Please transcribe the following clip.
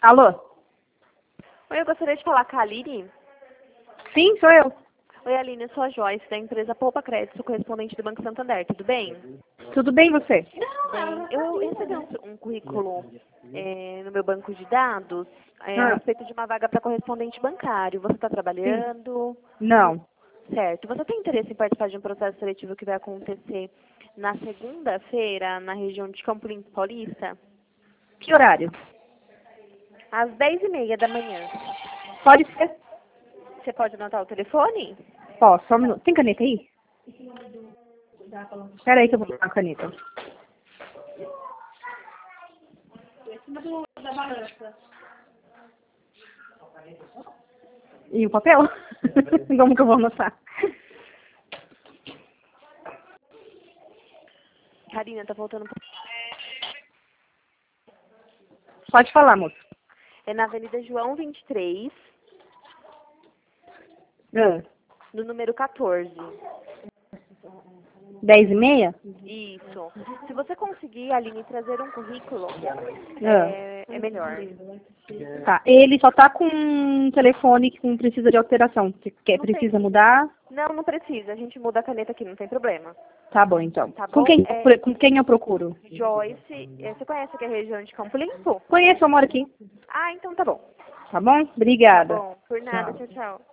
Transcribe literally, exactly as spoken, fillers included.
Alô? Oi, eu gostaria de falar com a Aline. Sim, sou eu. Oi, Aline, eu sou a Joyce, da empresa Poupa Crédito, sou correspondente do Banco Santander, tudo bem? Tudo bem você? Bem, eu recebi um, um currículo é, no meu banco de dados é, a Ah, respeito de uma vaga para correspondente bancário. Você está sim. trabalhando? Não. Certo. Você tem interesse em participar de um processo seletivo que vai acontecer na segunda-feira, na região de Campo Limpo Paulista, Que horário? às dez e meia da manhã? Pode ser? Você pode anotar o telefone? Posso, só um minuto. Tem caneta aí? Espera aí que eu vou pegar a caneta. E o papel? Como que eu vou anotar? Karina, tá faltando um pouco. Pode falar, moço. É na Avenida João vinte e três, Ah, no número quatorze. dez e meia? Isso. Se você conseguir, Aline, trazer um currículo, Ah, é, é melhor. tá. Ele só tá com um telefone que não precisa de alteração. Você quer, Não tem. precisa mudar? Não, não precisa. A gente muda a caneta aqui, não tem problema. Tá bom, então. Tá Com bom? quem, É, com quem eu procuro? Joyce, é, você conhece aqui a região de Campo Limpo? Conheço, eu moro aqui. Ah, então tá bom. Tá bom? Tá Obrigada. bom. Por nada. Tchau, tchau.